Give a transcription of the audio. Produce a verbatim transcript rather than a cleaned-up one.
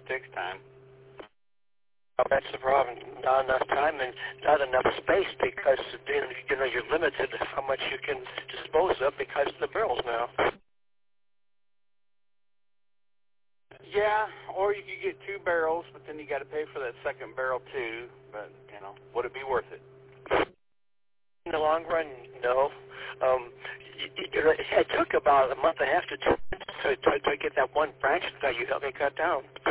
takes time. Well, that's the problem. Not enough time and not enough space because you know, you know you're limited how much you can dispose of because of the barrels now. Yeah, or you could get two barrels, but then you got to pay for that second barrel too. But you know, would it be worth it? In the long run, no. Um, it, it, it took about a month and a half to two to, to, to get that one branch that you helped me cut down.